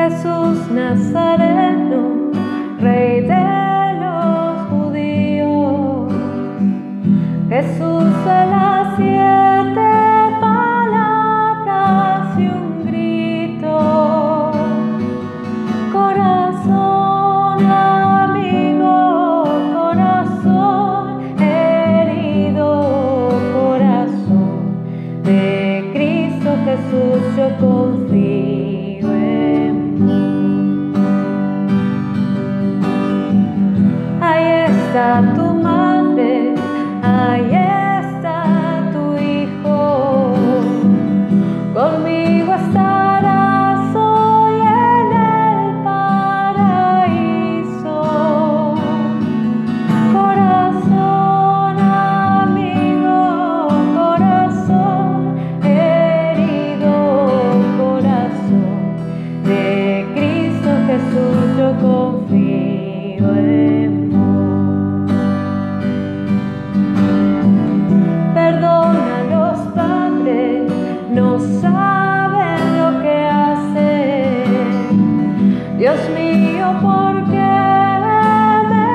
Jesús Nazareno, Rey de los judíos. Jesús de las 7 palabras y un grito. Corazón amigo, corazón herido, corazón de Cristo Jesús, yo confío en vos. Ahí está tu madre, ahí está tu hijo, conmigo estarás hoy en el paraíso. Corazón amigo, corazón herido, corazón de Cristo Jesús, yo confío en vos. Perdona a los padres, no saben lo que hacen. Dios mío, ¿por qué me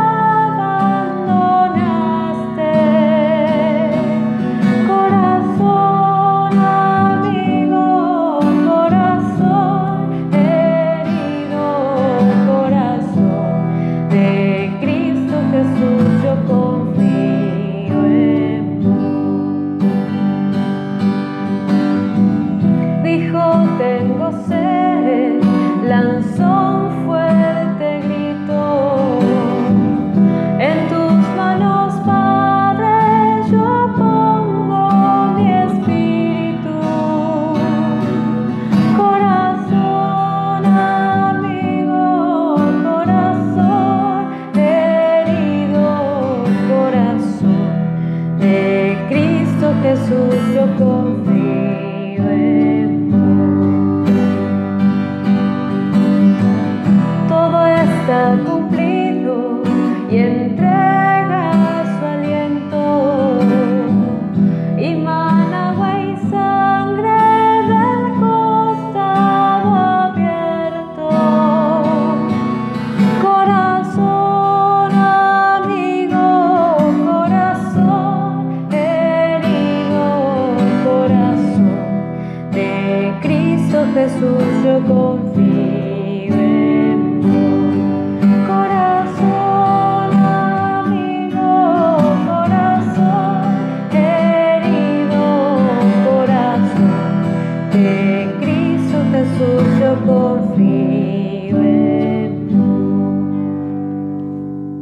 abandonaste? Corazón amigo, corazón herido, corazón de Cristo Jesús, yo confío en vos. Dijo, tengo sed, lanzó un fuerte grito. En tus manos, Padre, yo pongo mi espíritu. Corazón amigo, corazón herido, corazón de Cristo Jesús, yo confío en vos. Todo está cumplido y entrega su aliento, y mana agua y sangre del costado abierto. Corazón amigo, corazón herido, corazón. Jesús, yo confío en vos. Corazón amigo, corazón herido, corazón de Cristo Jesús, yo confío en vos.